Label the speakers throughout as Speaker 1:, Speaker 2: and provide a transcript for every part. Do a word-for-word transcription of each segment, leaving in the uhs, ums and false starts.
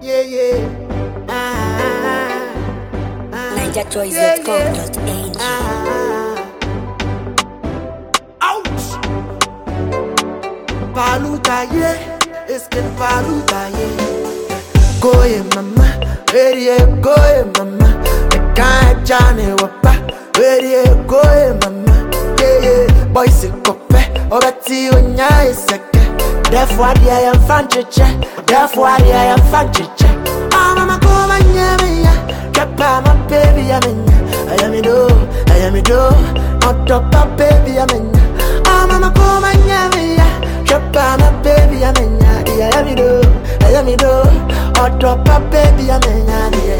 Speaker 1: yeah, yeah. Ah, ah,
Speaker 2: Niger Choice
Speaker 1: yeah,
Speaker 2: dot com
Speaker 1: yeah.
Speaker 2: dot A G.
Speaker 1: Ah, ouch. Paluta, yeah. It's que paluta, yeah. Go, yeah, mama. Ready, yeah, go, yeah, mama. I can't Johnny Wapa. Ready, yeah, go, yeah, mama. Yeah, yeah. Boy, c'est copé. Oh, Betty, when you're sick. Therefore, I am fanchiche. Therefore, I am fanchiche. Ah, mama, come and yeah, me, yeah. Drop my baby, I'm in. I am a do, I am a do. On top of baby, I'm in. Ah, mama, come and yeah, me, yeah. Drop my baby, I'm in. I am a do, I am a do. On top of baby, I'm in.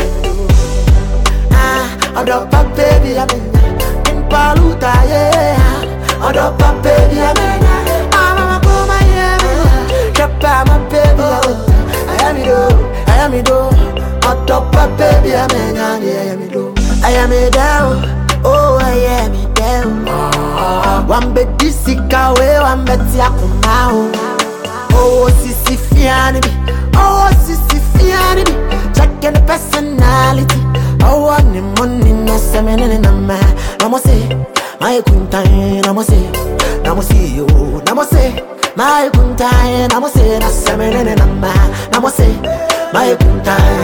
Speaker 1: Ah, on top of baby, I'm in. In Paluta, yeah. On top of baby, I'm in. Ah, mama, come and yeah, me. Drop my baby, I am a do, I am a do. On top of baby, I'm in. I am a do. I am a down, oh I am a down. One bed disika we, one bed yakumao. Oh sisi fiani bi, oh sisi fiani bi. Checking the personality. Oh one the money na semene na ma. Namo say, my kuntai namo say, namo see you, namo say, my kuntai namo say na semene na ma. Namo say, my kuntai